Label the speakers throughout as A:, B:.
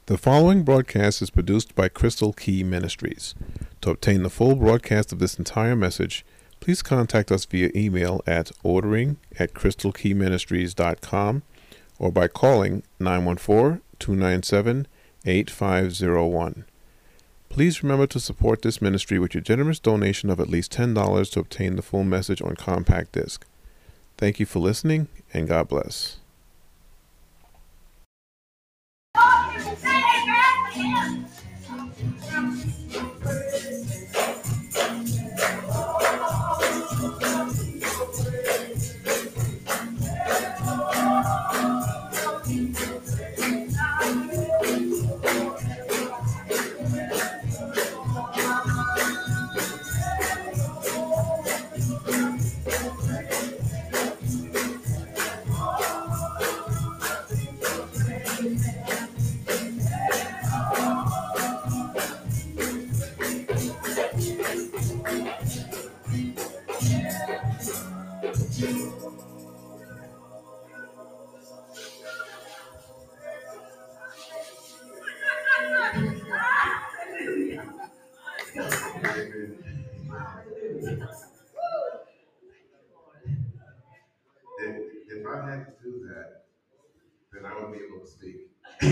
A: The following broadcast is produced by Crystal Key Ministries. To obtain the full broadcast of this entire message, please contact us via email at ordering@crystalkeyministries.com or by calling 914-297-8501. Please remember to support this ministry with your generous donation of at least $10 to obtain the full message on compact disc. Thank you for listening, and God bless.
B: If I had to do that, then I wouldn't be able to speak.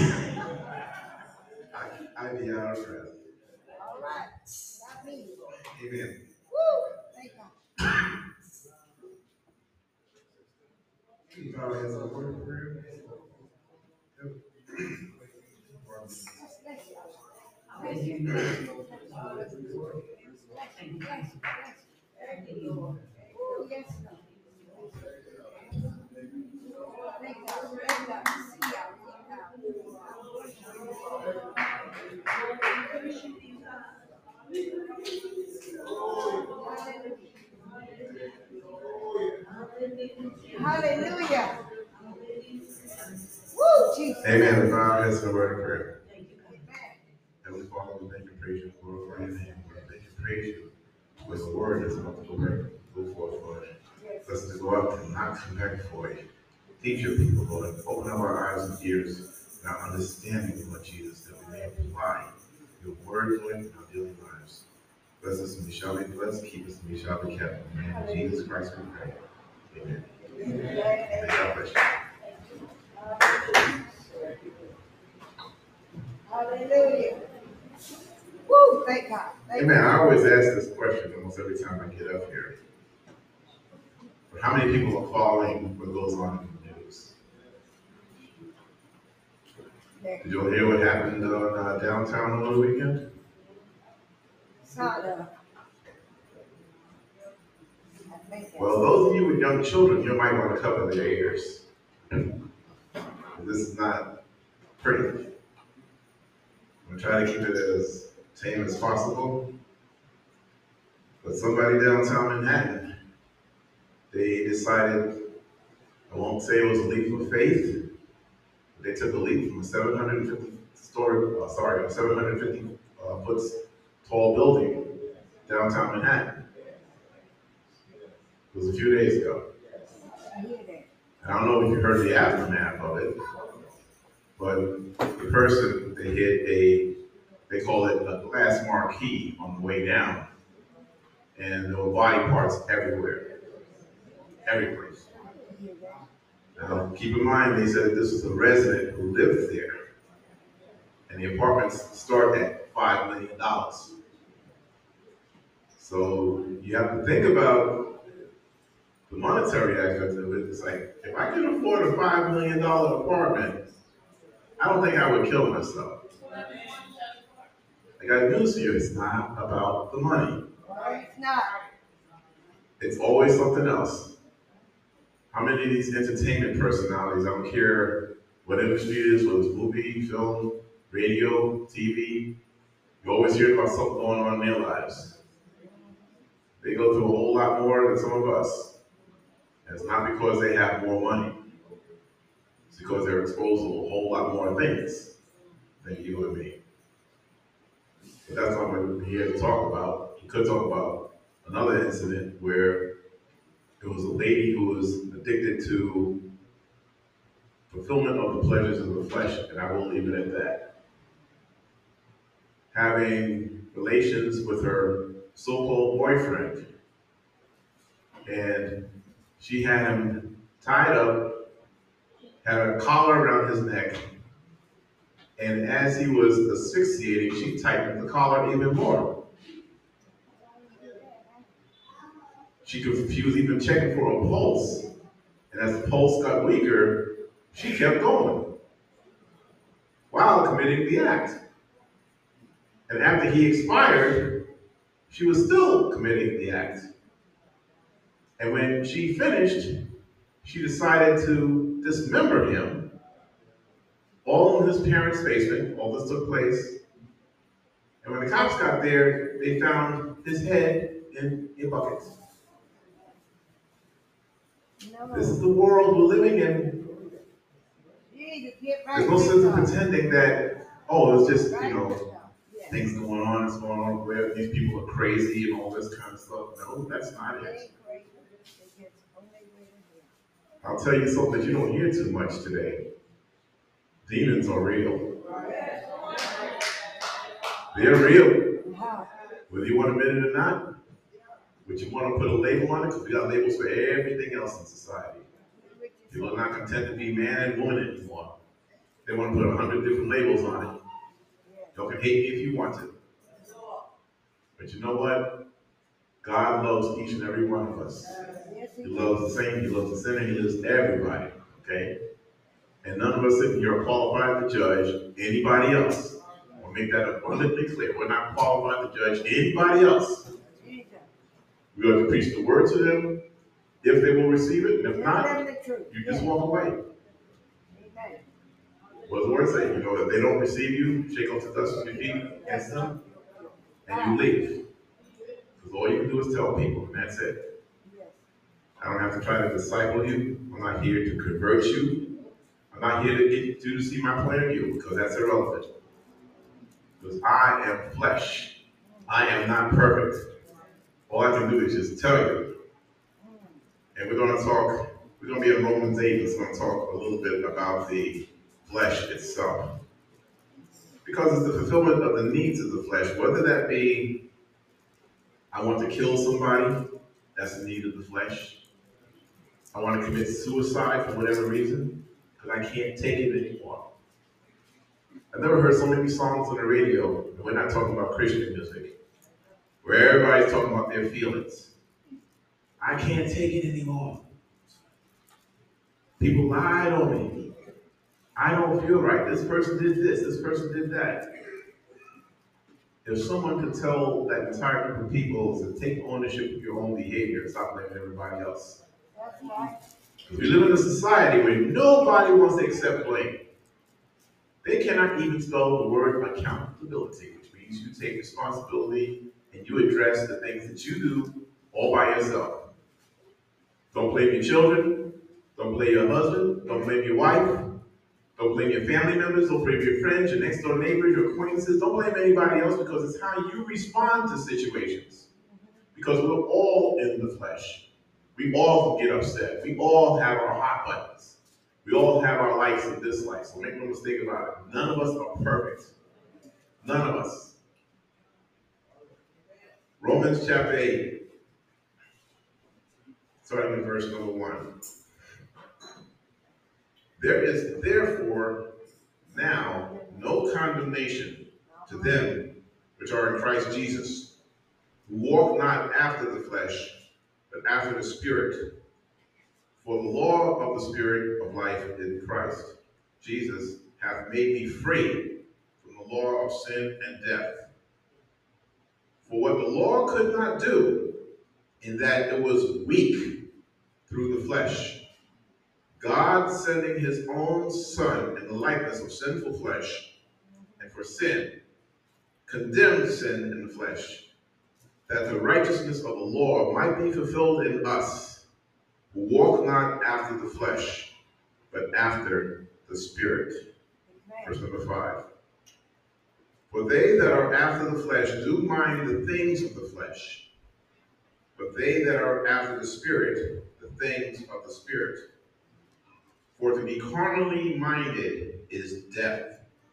B: I'd be out of breath. All right. Amen. You bow your heads on word of prayer.
C: Hallelujah. Woo, Jesus.
B: Amen. The bow your heads on the word of prayer. Heavenly Father, we thank you, praise you, glorify your name. We thank you, praise you for the word that's about to go forth, Lord. Bless us to go out and not come back for you. Teach your people, Lord. Open up our eyes and ears and our understanding, Lord Jesus, that we may apply your word, Lord, in our daily lives. Bless us and we shall be blessed. Keep us and we shall be kept. In the name of Jesus Christ we pray. Amen. Amen. God bless you.
C: Hallelujah. Woo, thank God.
B: Amen. I always ask this question almost every time I get up here. But how many people are following what goes on in the news? Did you all hear what happened on downtown over the weekend? Well, those of you with young children, you might want to cover their ears. This is not pretty. I'm going to try to keep it as tame as possible. But somebody downtown Manhattan, they decided, I won't say it was a leap of faith, but they took a leap from a 750 foot tall building downtown Manhattan. It was a few days ago. And I don't know if you heard the aftermath of it, but the person, they hit they call it a glass marquee on the way down. And there were body parts everywhere. Every place. Now, keep in mind, they said this was a resident who lived there. And the apartments start at $5 million. So you have to think about the monetary aspect of it. It's like, if I can afford a $5 million apartment, I don't think I would kill myself. I got news for you, it's not about the money.
C: It's not.
B: It's always something else. How many of these entertainment personalities, I don't care what industry it is, whether it's movie, film, radio, TV, you always hear about something going on in their lives. They go through a whole lot more than some of us. And it's not because they have more money. It's because they're exposed to a whole lot more things than you and me. But that's not what we're here to talk about. We could talk about another incident where it was a lady who was addicted to fulfillment of the pleasures of the flesh, and I will leave it at that. having relations with her so-called boyfriend. And she had him tied up, had a collar around his neck, and as he was asphyxiating, she tightened the collar even more. She was even checking for a pulse, and as the pulse got weaker, she kept going while committing the act. And after he expired, she was still committing the act. And when she finished, she decided to dismember him, all in his parents' basement. All this took place. And when the cops got there, they found his head in a bucket.
C: No.
B: This is the world we're living in.
C: Jesus, get right
B: There's no sense of
C: with
B: pretending that, oh, it's just,
C: God.
B: you know,
C: Yes.
B: things going on, it's going on, where these people are crazy and all this kind of stuff. No, that's not
C: They
B: it.
C: ain't crazy. They just only way to
B: I'll tell you something that you don't hear too much today. Demons are real. They're real.
C: hell. How?
B: Whether you want to admit it or not, but you want to put a label on it, because we got labels for everything else in society. People are not content to be man and woman anymore. They want to put 100 different labels on it. Y'all can hate me if you want to. But you know what? God loves each and every one of us.
C: Yes,
B: He loves the saint, he loves the sinner, he loves everybody. Okay? And none of us sitting here are qualified to judge anybody else. I'll make that abundantly clear. We're not qualified to judge anybody else.
C: Jesus.
B: We are to preach the word to them if they will receive it, and if
C: Tell
B: not,
C: them the truth.
B: you just
C: Yes.
B: walk away.
C: Amen.
B: What does the word say? You know, if they don't receive you, shake off the dust from your feet and them, and you leave. Because all you can do is tell people, and that's it.
C: Yes.
B: I don't have to try to disciple you. I'm not here to convert you. I'm not here to get you to see my point of view, because that's irrelevant. Because I am flesh. I am not perfect. All I can do is just tell you. And we're going to be in Romans 8, it's going to talk a little bit about the flesh itself. Because it's the fulfillment of the needs of the flesh, whether that be, I want to kill somebody, that's the need of the flesh. I want to commit suicide for whatever reason, because I can't take it anymore. I've never heard so many songs on the radio, and we're not talking about Christian music, where everybody's talking about their feelings. I can't take it anymore. People lied on me. I don't feel right. This person did this person did that. If someone could tell that entire group of people to take ownership of your own behavior and stop blaming everybody else.
C: That's right.
B: We live in a society where nobody wants to accept blame. They cannot even spell the word accountability, which means you take responsibility and you address the things that you do all by yourself. Don't blame your children. Don't blame your husband. Don't blame your wife. Don't blame your family members. Don't blame your friends, your next door neighbors, your acquaintances. Don't blame anybody else, because it's how you respond to situations. Because we're all in the flesh. We all get upset. We all have our hot buttons. We all have our likes and dislikes. So make no mistake about it. None of us are perfect. None of us. Romans chapter 8, starting in verse number 1. There is therefore now no condemnation to them which are in Christ Jesus, who walk not after the flesh, but after the Spirit. For the law of the Spirit of life in Christ Jesus hath made me free from the law of sin and death. For what the law could not do, in that it was weak through the flesh, God sending his own Son in the likeness of sinful flesh, and for sin, condemned sin in the flesh, that the righteousness of the law might be fulfilled in us, who walk not after the flesh, but after the Spirit. Verse number 5. For they that are after the flesh do mind the things of the flesh, but they that are after the Spirit, the things of the Spirit. For to be carnally minded is death,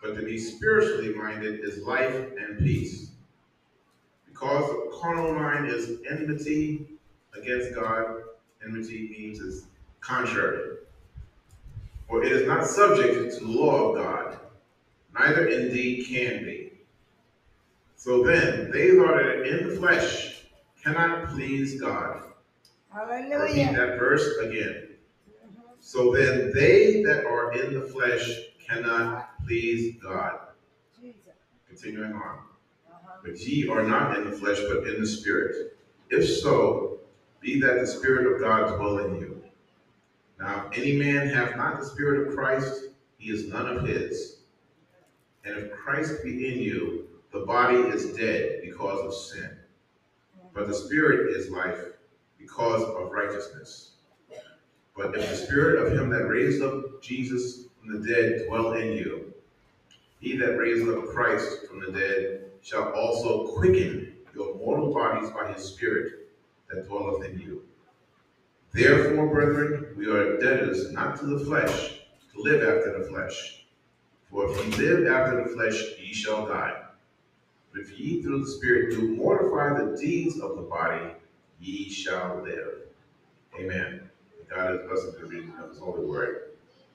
B: But to be spiritually minded is life and peace. Because the carnal mind is enmity against God, enmity means is contrary. For it is not subject to the law of God, neither indeed can be. So then, they that are in the flesh cannot please God. Repeat
C: Hallelujah.
B: that verse again. So then, they that are in the flesh cannot please God.
C: Jesus.
B: Continuing on.
C: Uh-huh.
B: But ye are not in the flesh, but in the Spirit. If so, be that the Spirit of God dwell in you. Now, if any man have not the Spirit of Christ, he is none of his. And if Christ be in you, the body is dead because of sin, but the Spirit is life because of righteousness. But if the Spirit of him that raised up Jesus from the dead dwell in you, he that raised up Christ from the dead shall also quicken your mortal bodies by his Spirit that dwelleth in you. Therefore, brethren, we are debtors not to the flesh, to live after the flesh. For if ye live after the flesh, ye shall die. But if ye through the Spirit do mortify the deeds of the body, ye shall live. Amen. God is blessed to the reading of his holy word.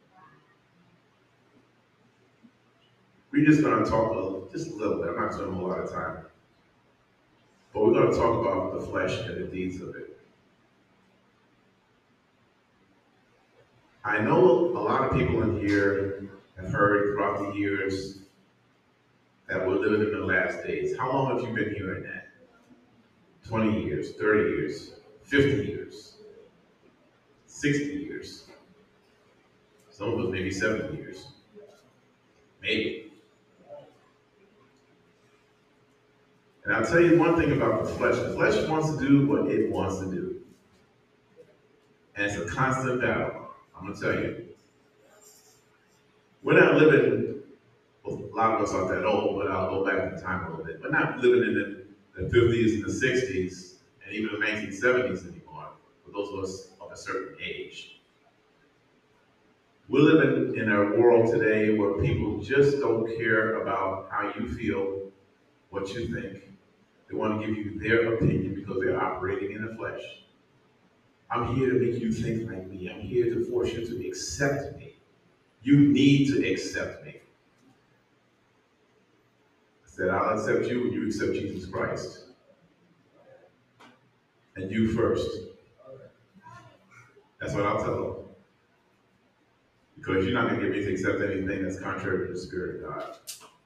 B: We're just going to talk just a little bit. I'm not spending a lot of time. But we're going to talk about the flesh and the deeds of it. I know a lot of people in here have heard throughout the years that we're living in the last days. How long have you been hearing that? 20 years, 30 years, 50 years, 60 years. Some of us maybe 70 years. Maybe. And I'll tell you one thing about the flesh. The flesh wants to do what it wants to do. And it's a constant battle. I'm going to tell you. We're not living, well, a lot of us aren't that old, but I'll go back in time a little bit. We're not living in the 50s and the 60s and even the 1970s anymore, for those of us of a certain age. We're living in a world today where people just don't care about how you feel, what you think. They want to give you their opinion because they're operating in the flesh. I'm here to make you think like me. I'm here to force you to accept me. You need to accept me. I said, I'll accept you when you accept Jesus Christ. And you first. That's what I'll tell them. Because you're not going to get me to accept anything that's contrary to the Spirit of God.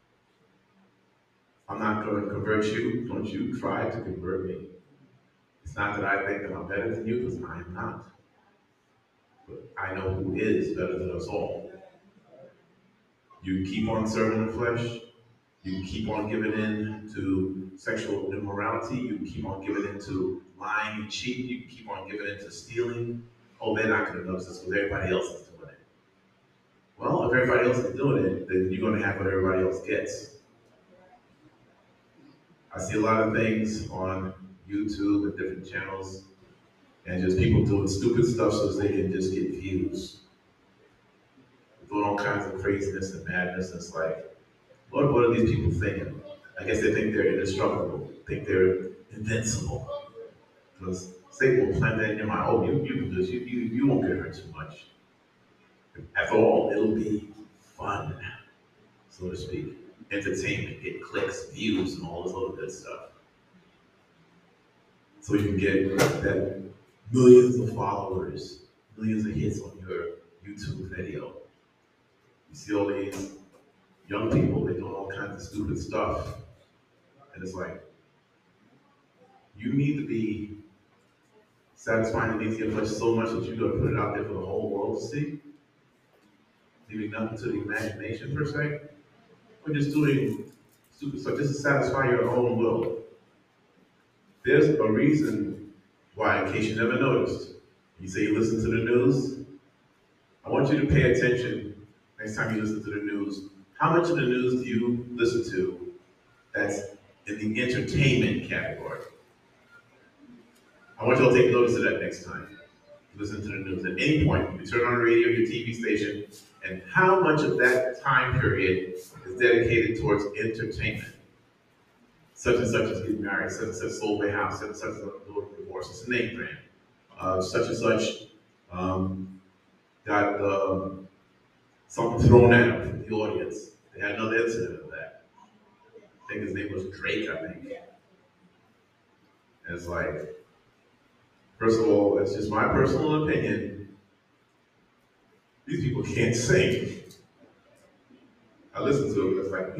B: I'm not going to convert you. Don't you try to convert me. It's not that I think that I'm better than you, because I am not. But I know who is better than us all. You keep on serving the flesh. You keep on giving in to sexual immorality. You keep on giving in to lying and cheating. You keep on giving in to stealing. Oh, they're not going to notice this because everybody else is doing it. Well, if everybody else is doing it, then you're going to have what everybody else gets. I see a lot of things on YouTube and different channels, and just people doing stupid stuff so they can just get views. Doing all kinds of craziness and madness. And it's like, Lord, what are these people thinking? I guess they think they're indestructible, think they're invincible. Because Satan will plant that in your mind. Oh, you can do this. You won't get hurt too much. After all, it'll be fun, so to speak. Entertainment, get clicks, views, and all this other good stuff. So you can get that millions of followers, millions of hits on your YouTube video. You see all these young people, they're doing all kinds of stupid stuff. And it's like, you need to be satisfying the needs of your flesh so much that you're going to put it out there for the whole world to see, leaving nothing to the imagination per se. We're just doing stupid stuff just to satisfy your own will. There's a reason why, in case you never noticed, you say you listen to the news. I want you to pay attention next time you listen to the news. How much of the news do you listen to that's in the entertainment category? I want you to take notice of that next time you listen to the news. At any point, you turn on the radio, your TV station, And how much of that time period is dedicated towards entertainment? Such and such is getting married, such and such sold their house, such and such is going through divorce. It's a name brand. Such and such got something thrown at him from the audience. They had another incident of that. I think his name was Drake, I think. And it's like, first of all, it's just my personal opinion. These people can't sing. I listen to it, it's like,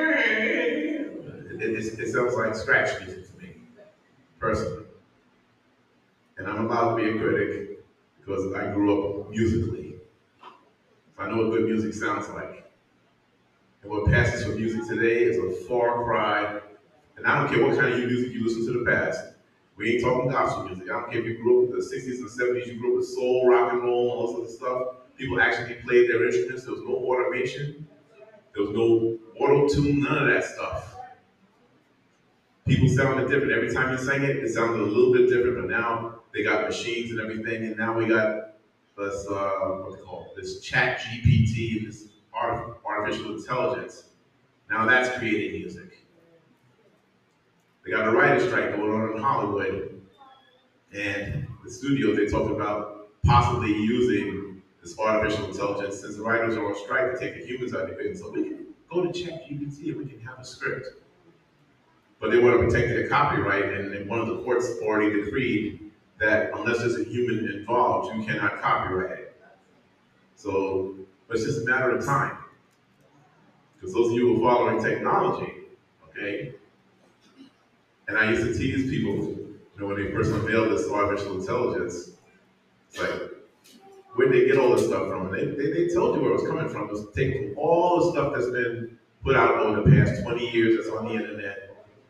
B: it sounds like scratch music to me, personally. And I'm allowed to be a critic because I grew up musically. So I know what good music sounds like. And what passes for music today is a far cry. And I don't care what kind of music you listen to the past. We ain't talking gospel music. I don't care if you grew up in the 60s and 70s, you grew up with soul, rock and roll, all this other stuff. People actually played their instruments. There was no automation. There was no auto-tune, none of that stuff. People sounded different. Every time you sang it, it sounded a little bit different, but now they got machines and everything, and now we got this, what they call it, this chat GPT, this artificial intelligence. Now that's creating music. They got a writer's strike going on in Hollywood, and the studios, they talked about possibly using this artificial intelligence. Since the writers are on strike, to take the humans out of the equation, so we can go to ChatGPT and we can have a script. But they want to protect their copyright, and one of the courts already decreed that unless there's a human involved, you cannot copyright it. So it's just a matter of time. Because those of you who are following technology, okay, and I used to tease people, when they first unveiled this artificial intelligence, it's like, where'd they get all this stuff from? And they told you where it was coming from. It was taking all the stuff that's been put out over the past 20 years that's on the internet.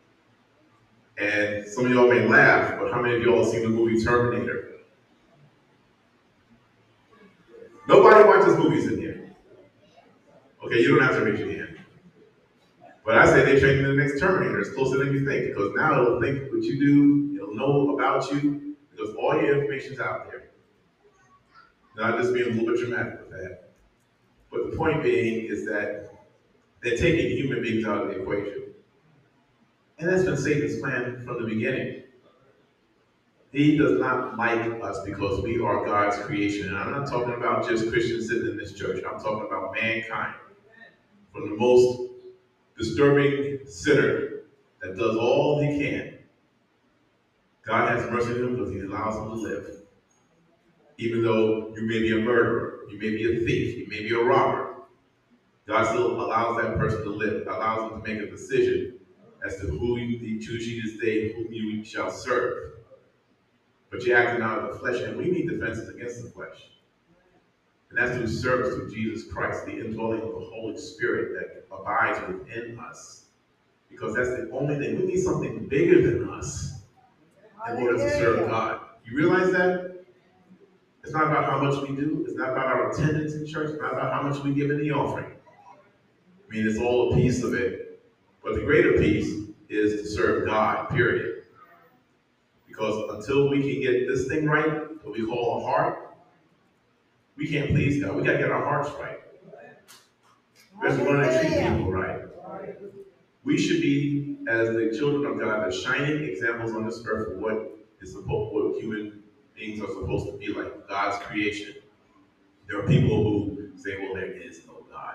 B: And some of y'all may laugh, but how many of y'all have seen the movie Terminator? Nobody watches movies in here. Okay, you don't have to raise your hand. But I say they're training the next Terminator. It's closer than you think, because now it'll think what you do, it'll know about you, because all your information's out there. Not just being a little bit dramatic with that. But the point being is that they're taking human beings out of the equation. And that's been Satan's plan from the beginning. He does not like us because we are God's creation. And I'm not talking about just Christians sitting in this church. I'm talking about mankind. From the most disturbing sinner that does all he can. God has mercy on him because he allows him to live. Even though you may be a murderer, you may be a thief, you may be a robber, God still allows that person to live, allows them to make a decision as to who you choose ye this day, whom you shall serve. But you're acting out of the flesh, and we need defenses against the flesh. And that's through service to Jesus Christ, the indwelling of the Holy Spirit that abides within us. Because that's the only thing. We need something bigger than us in order to serve God. You realize that? It's not about how much we do. It's not about our attendance in church. It's not about how much we give in the offering. I mean, it's all a piece of it. But the greater piece is to serve God, period. Because until we can get this thing right, what we call a heart, we can't please God. We got to get our hearts right. We have to learn to treat people right. We should be, as the children of God, the shining examples on this earth of what human beings are supposed to be like, God's creation. There are people who say, well, there is no God.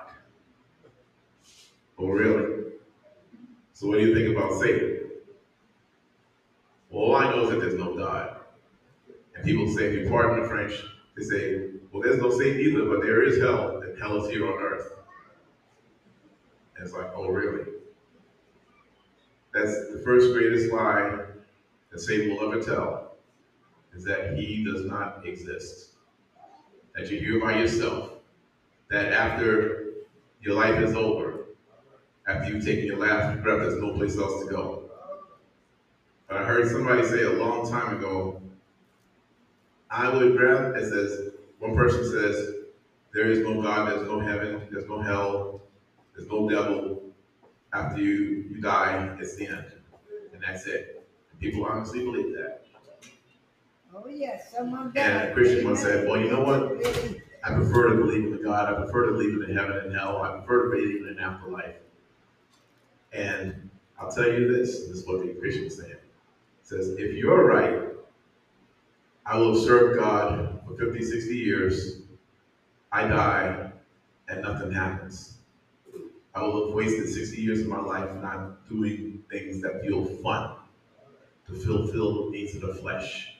B: Oh, really? So what do you think about Satan? Well, all I know is that there's no God. And people say, if you pardon the French, they say, well, there's no Satan either, but there is hell, and hell is here on earth. And it's like, oh, really? That's the first greatest lie that Satan will ever tell, is that he does not exist. That you're here by yourself. That after your life is over, after you've taken your last breath, there's no place else to go. But I heard somebody say a long time ago, I would rather, it says, one person says, there is no God, there's no heaven, there's no hell, there's no devil. After you die, it's the end. And that's it. And people honestly believe that.
C: Oh yes, someone
B: And a Christian once said, well, you know what? I prefer to believe in God. I prefer to believe in heaven and hell. I prefer to believe in an afterlife. And I'll tell you this is what the Christian is saying. It says, if you're right, I will have served God for 50, 60 years. I die and nothing happens. I will have wasted 60 years of my life not doing things that feel fun, to fulfill the needs of the flesh.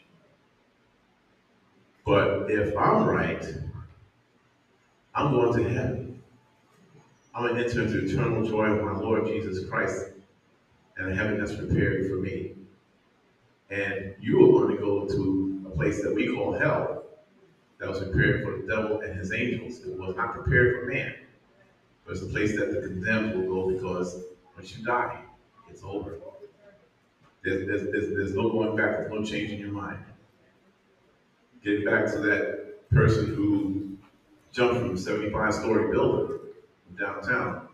B: But if I'm right, I'm going to heaven. I'm going to enter into eternal joy of my Lord Jesus Christ and a heaven that's prepared for me. And you are going to go to a place that we call hell, that was prepared for the devil and his angels. It was not prepared for man. But it's a place that the condemned will go because once you die, it's over. There's no going back, there's no changing your mind. Getting back to that person who jumped from a 75-story building downtown.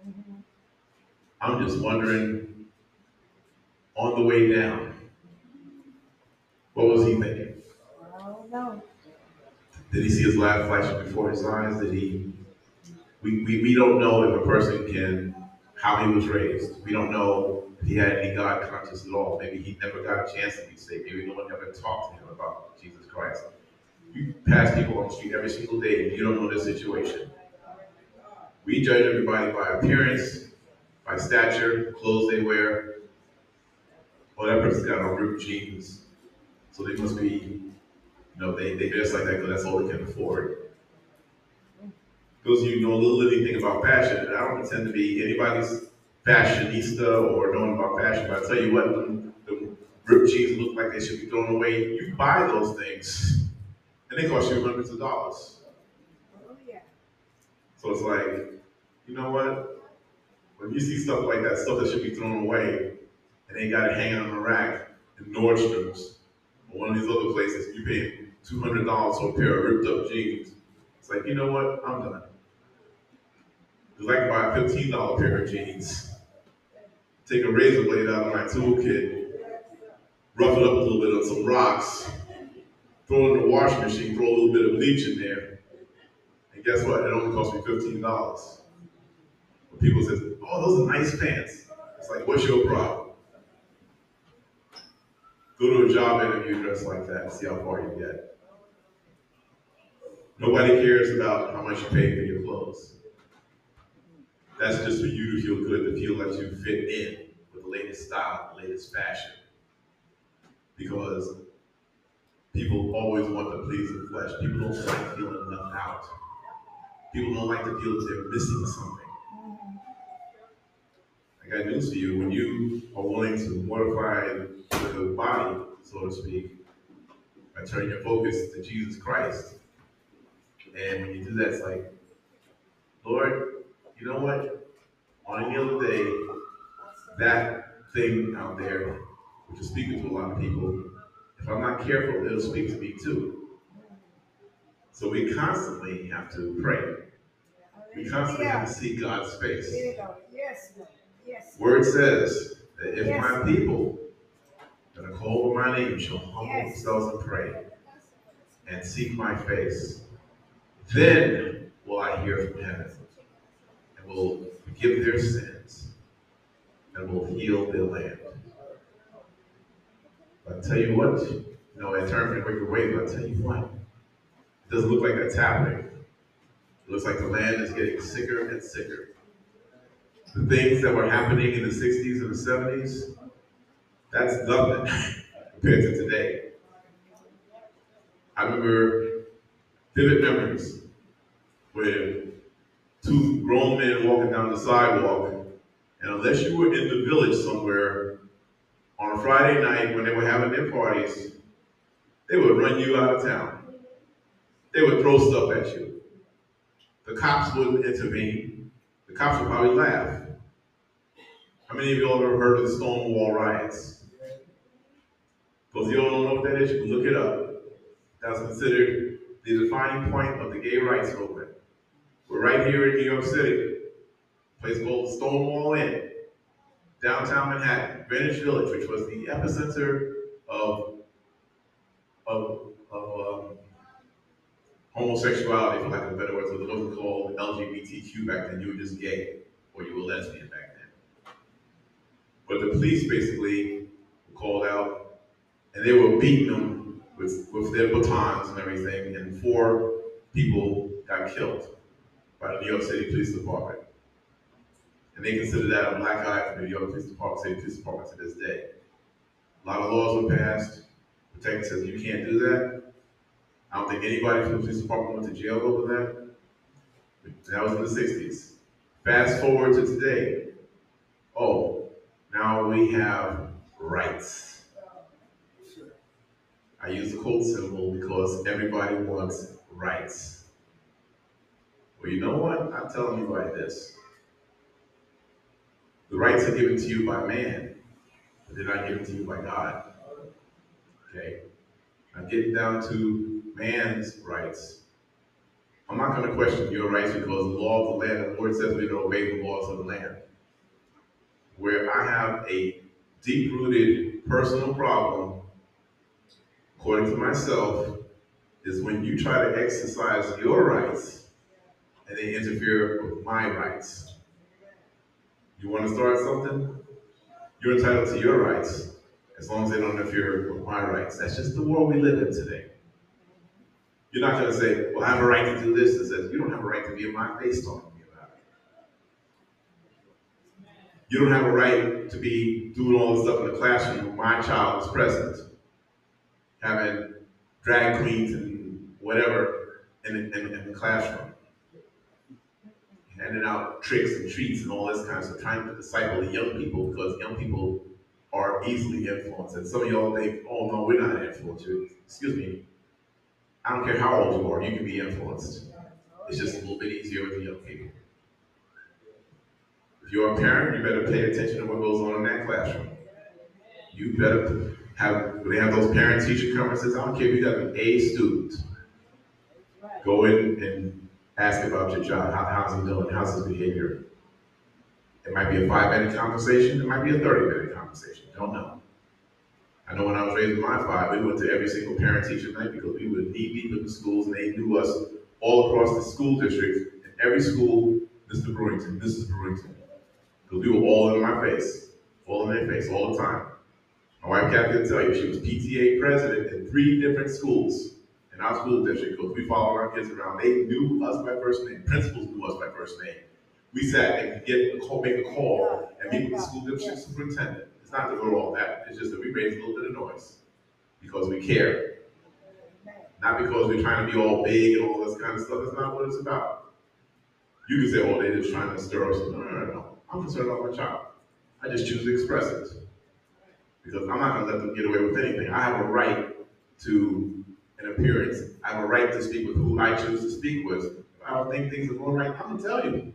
B: I'm just wondering, on the way down, what was he thinking?
C: Oh, no.
B: Did he see his life flashing before his eyes? Did he? We don't know if a person can, how he was raised. We don't know if he had any God conscious at all. Maybe he never got a chance to be saved. Maybe no one ever talked to him about Jesus Christ. You pass people on the street every single day and you don't know their situation. We judge everybody by appearance, by stature, clothes they wear. Oh, that person's got on ripped jeans, so they must be, they dress like that because that's all they can afford. Those of you who know a little anything about fashion, I don't pretend to be anybody's fashionista or knowing about fashion, but I tell you what, the ripped jeans look like they should be thrown away. You buy those things, and they cost you hundreds of dollars.
C: Oh, yeah.
B: So it's like, you know what? When you see stuff like that, stuff that should be thrown away, and they got it hanging on a rack in Nordstrom's or one of these other places, you pay $200 for a pair of ripped up jeans. It's like, you know what? I'm done. It's like buy a $15 pair of jeans, take a razor blade out of my toolkit, rough it up a little bit on some rocks, throw it in the washing machine, throw a little bit of bleach in there, and guess what? It only cost me $15. When people say, oh, those are nice pants. It's like, what's your problem? Go to a job interview dressed like that and see how far you get. Nobody cares about how much you pay for your clothes. That's just for you to feel good, to feel like you fit in with the latest style, the latest fashion. Because people always want to please the flesh. People don't like feeling left out. People don't like to feel that they're missing something. I got news for you. When you are willing to mortify the body, so to speak, by turning your focus to Jesus Christ, and when you do that, it's like, Lord, you know what? On any other day, that thing out there, which is speaking to a lot of people, if I'm not careful, it'll speak to me too. So we constantly have to pray. We constantly have to seek God's face.
C: Yes, Lord. Yes.
B: Word says that if my people that are called by my name shall humble themselves and pray and seek my face, then will I hear from heaven and will forgive their sins and will heal their land. But I tell you what, in terms of wicked ways, but I tell you what, it doesn't look like that's happening. It looks like the land is getting sicker and sicker. The things that were happening in the 60s and the 70s, that's nothing compared to today. I remember vivid memories where two grown men walking down the sidewalk, and unless you were in the village somewhere on a Friday night when they were having their parties, they would run you out of town. They would throw stuff at you. The cops wouldn't intervene. The cops would probably laugh. How many of you all ever heard of the Stonewall riots? Those of you who don't know what that is, you can look it up. That was considered the defining point of the gay rights movement. We're right here in New York City, a place called Stonewall Inn, downtown Manhattan, Greenwich Village, which was the epicenter of homosexuality, for lack of a better word, so it wasn't called LGBTQ back then. You were just gay or you were lesbian back then. But the police basically were called out and they were beating them with their batons and everything, and 4 people got killed by the New York City Police Department. And they consider that a black eye for the New York Police Department, City Police Department to this day. A lot of laws were passed. Protecting says you can't do that. I don't think anybody from the police department went to jail over that. That was in the 60s. Fast forward to today. Oh, now we have rights. I use the quote symbol because everybody wants rights. Well, you know what? I'm telling you like this. The rights are given to you by man, but they're not given to you by God. Okay? Now getting down to man's rights. I'm not going to question your rights because the law of the land, the Lord says we don't obey the laws of the land. Where I have a deep-rooted personal problem, according to myself, is when you try to exercise your rights and they interfere with my rights. You want to start something? You're entitled to your rights as long as they don't interfere with my rights. That's just the world we live in today. You're not going to say, well, I have a right to do this. It says, you don't have a right to be in my face talking to me about it. You don't have a right to be doing all this stuff in the classroom when my child is present, having drag queens and whatever in the classroom, handing out tricks and treats and all this kind of stuff, trying to disciple the young people because young people are easily influenced. And some of y'all think, oh no, we're not influenced. Excuse me. I don't care how old you are, you can be influenced. It's just a little bit easier with the young people. If you're a parent, you better pay attention to what goes on in that classroom. You better have, when they have those parent-teacher conferences, I don't care if you got an A student. Go in and ask about your child. How's he doing? How's his behavior? It might be a 5-minute conversation. It might be a 30-minute conversation. Don't know. I know when I was raising my 5, we went to every single parent-teacher night because we were knee-deep in the schools and they knew us all across the school district. In every school, Mr. Brewington, Mrs. Brewington. Because we were all in my face, all in their face, all the time. My wife Kathy will tell you, she was PTA president in 3 different schools in our school district because we followed our kids around. They knew us by first name. Principals knew us by first name. We sat and make a call and meet with the school district superintendent. It's not that we're all that. It's just that we raise a little bit of noise because we care. Not because we're trying to be all big and all this kind of stuff. That's not what it's about. You can say, oh, they're just trying to stir up something. No. I'm concerned about my child. I just choose to express it. Because I'm not going to let them get away with anything. I have a right to an appearance. I have a right to speak with who I choose to speak with. If I don't think things are going right, I'm going to tell you.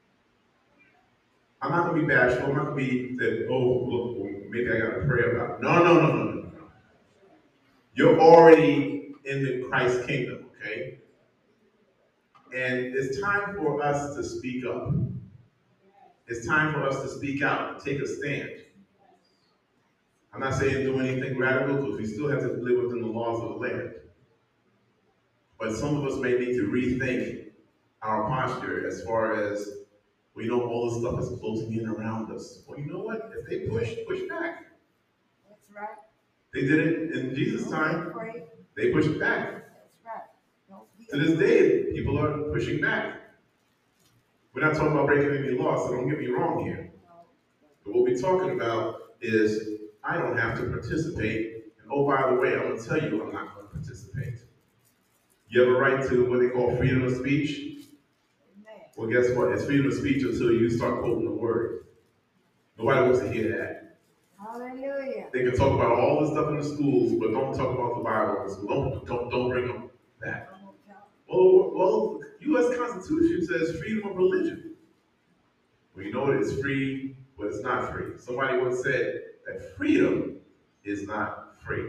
B: I'm not going to be bashful. I'm not going to be that, oh, look, well, maybe I got to pray about it. No. You're already in the Christ kingdom, okay? And it's time for us to speak up. It's time for us to speak out, to take a stand. I'm not saying do anything radical because we still have to live within the laws of the land. But some of us may need to rethink our posture as far as, we know all this stuff is closing in around us. Well, you know what? If they push back.
C: That's right.
B: They did it in Jesus' time. They pushed back.
C: That's right.
B: To this day, people are pushing back. We're not talking about breaking any laws, so don't get me wrong here. But what we're talking about is, I don't have to participate. And oh, by the way, I'm going to tell you I'm not going to participate. You have a right to what they call freedom of speech. Well, guess what? It's freedom of speech until you start quoting the word. Nobody wants to hear that.
C: Hallelujah.
B: They can talk about all this stuff in the schools, but don't talk about the Bible in the school. Don't bring them back. Well, the U.S. Constitution says freedom of religion. Well, you know what? It's free, but it's not free. Somebody once said that freedom is not free.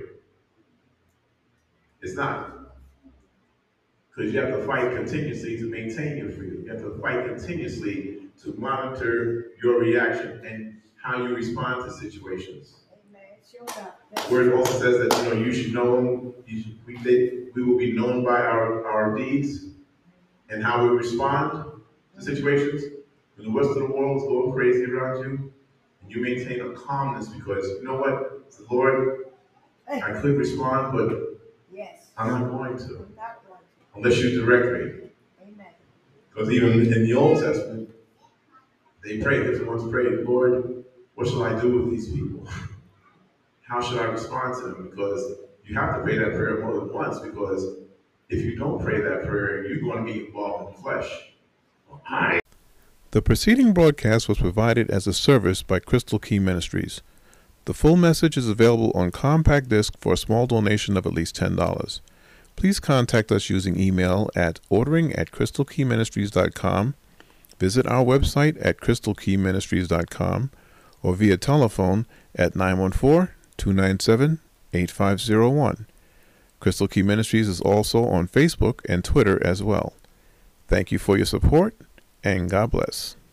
B: It's not. Because you have to fight continuously to maintain your freedom. You have to fight continuously to monitor your reaction and how you respond to situations.
C: Amen. showed up. That's
B: Where it also says that, you should know him, we will be known by our deeds and how we respond to situations. When the rest of the world is going crazy around you, and you maintain a calmness because, you know what, the Lord, I could respond, but
C: yes.
B: I'm not going to,
C: I'm not going to.
B: unless you direct me.
C: Amen.
B: Because even in the Old Testament, they prayed, there's ones prayed, Lord, what shall I do with these people? How should I respond to them? Because you have to pray that prayer more than once, because if you don't pray that prayer, you're going to be involved in the flesh.
A: The preceding broadcast was provided as a service by Crystal Key Ministries. The full message is available on compact disc for a small donation of at least $10. Please contact us using email at ordering@crystalkeyministries.com, visit our website at crystalkeyministries.com, or via telephone at 914-297-8501. Crystal Key Ministries is also on Facebook and Twitter as well. Thank you for your support, and God bless.